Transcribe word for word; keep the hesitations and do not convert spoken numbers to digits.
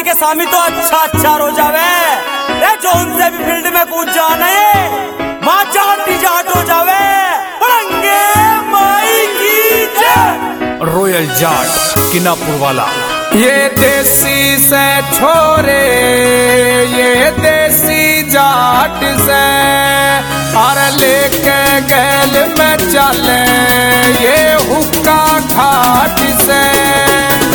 के सामी तो अच्छा अच्छा रो जावे रे, जो उनसे भी फील्ड में कूद जाने माँ जाटी जाट हो जावे। पढ़ेंगे माई की जय। रॉयल जाट किनापुर वाला। ये देसी से छोरे ये देसी जाट से और लेके गैल में चले ये हुक्का घाट से।